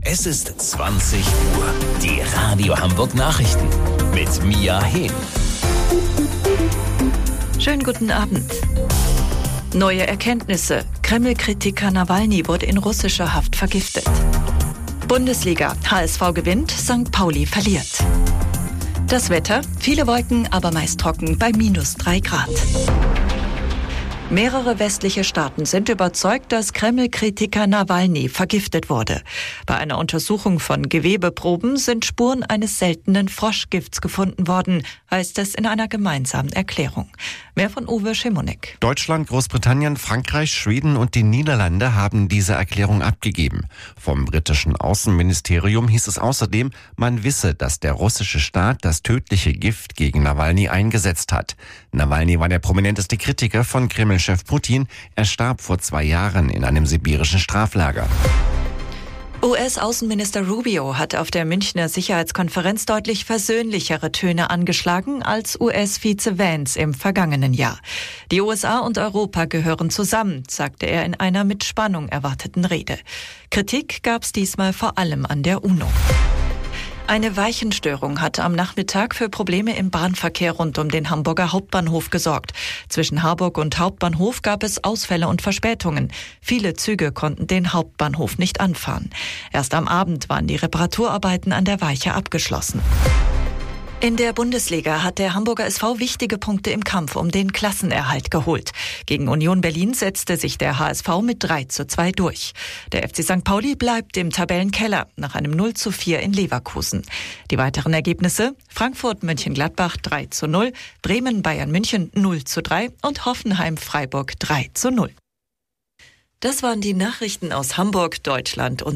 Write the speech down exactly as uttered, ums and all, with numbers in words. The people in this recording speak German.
Es ist zwanzig Uhr. Die Radio Hamburg Nachrichten mit Mia Hehn. Schönen guten Abend. Neue Erkenntnisse. Kreml-Kritiker Nawalny wurde in russischer Haft vergiftet. Bundesliga. H S V gewinnt, Sankt Pauli verliert. Das Wetter. Viele Wolken, aber meist trocken bei minus drei Grad. Mehrere westliche Staaten sind überzeugt, dass Kreml-Kritiker Nawalny vergiftet wurde. Bei einer Untersuchung von Gewebeproben sind Spuren eines seltenen Froschgifts gefunden worden, heißt es in einer gemeinsamen Erklärung. Mehr von Uwe Schimonek. Deutschland, Großbritannien, Frankreich, Schweden und die Niederlande haben diese Erklärung abgegeben. Vom britischen Außenministerium hieß es außerdem, man wisse, dass der russische Staat das tödliche Gift gegen Nawalny eingesetzt hat. Nawalny war der prominenteste Kritiker von Kreml-Chef Putin. Er starb vor zwei Jahren in einem sibirischen Straflager. U S-Außenminister Rubio hat auf der Münchner Sicherheitskonferenz deutlich versöhnlichere Töne angeschlagen als U S-Vize Vance im vergangenen Jahr. Die U S A und Europa gehören zusammen, sagte er in einer mit Spannung erwarteten Rede. Kritik gab es diesmal vor allem an der UNO. Eine Weichenstörung hatte am Nachmittag für Probleme im Bahnverkehr rund um den Hamburger Hauptbahnhof gesorgt. Zwischen Harburg und Hauptbahnhof gab es Ausfälle und Verspätungen. Viele Züge konnten den Hauptbahnhof nicht anfahren. Erst am Abend waren die Reparaturarbeiten an der Weiche abgeschlossen. In der Bundesliga hat der Hamburger S V wichtige Punkte im Kampf um den Klassenerhalt geholt. Gegen Union Berlin setzte sich der H S V mit drei zu zwei durch. Der F C Sankt Pauli bleibt im Tabellenkeller nach einem null zu vier in Leverkusen. Die weiteren Ergebnisse: Frankfurt Mönchengladbach drei zu null, Bremen Bayern München null zu drei und Hoffenheim Freiburg drei zu null. Das waren die Nachrichten aus Hamburg, Deutschland und